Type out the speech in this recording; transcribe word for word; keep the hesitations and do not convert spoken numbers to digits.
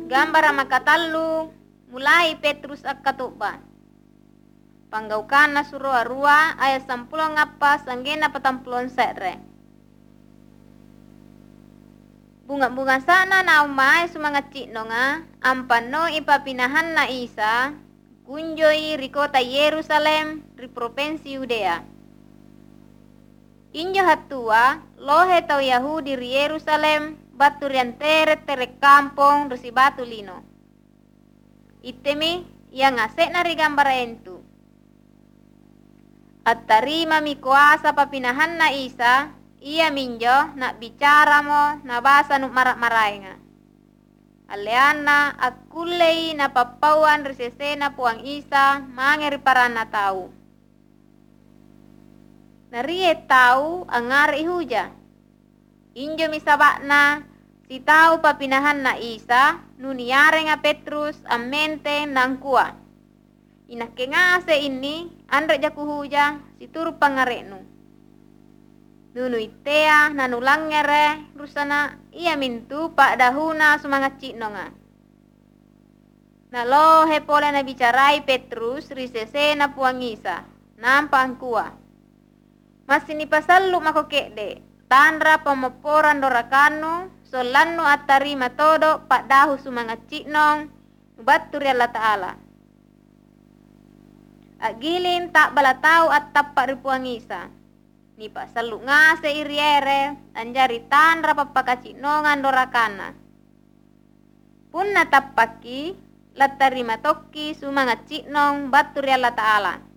Gambar makatallu mulai Petrus akkatuba. Panggaukana suruh arua ayat sampulong ngapa sanggena patampulon serre. Bunga-bunga sana na umay sumangat no nga ampano ipapinahan na isa kunjoy rikota Yerusalem ri provinsi Yudea. Injo hatua lohe tau Yahudi ri Yerusalem batu rian tere tere kampong resi batu lino. Itemi yang ngasek na ri gambar entu. At tarima mi kuasa papinahan na isa, iya minjo nak bicara mo na basa nuk marak-maray nga. Aleana at kulay na papawan resesena puang isa mangeri parana tau. Nariye tau angar ihuja. Injo misabakna si tau papinahan na isa nuniare nga Petrus amente nang kuah. Inake ngase ini andre jaku huja si turu pangarenu. Nunu itea nanulang ngere rusana iya mintu pak dahuna sumangat cikno nga. Nalo hepole na bicarai Petrus risese na puangisa nampang kuah. Masih ni pasallu mako kede tanra pemoporan dorakanu solannu atari matodo pak dahu sumangat ciknong baturi Allah Ta'ala. Agilin tak bala tau at tapak ripuang isa. Ni pa salu ngase iriere anjari tanra papakacinongan dorakana. Pun natapaki latari matoki sumangat ciknong baturi Allah Ta'ala.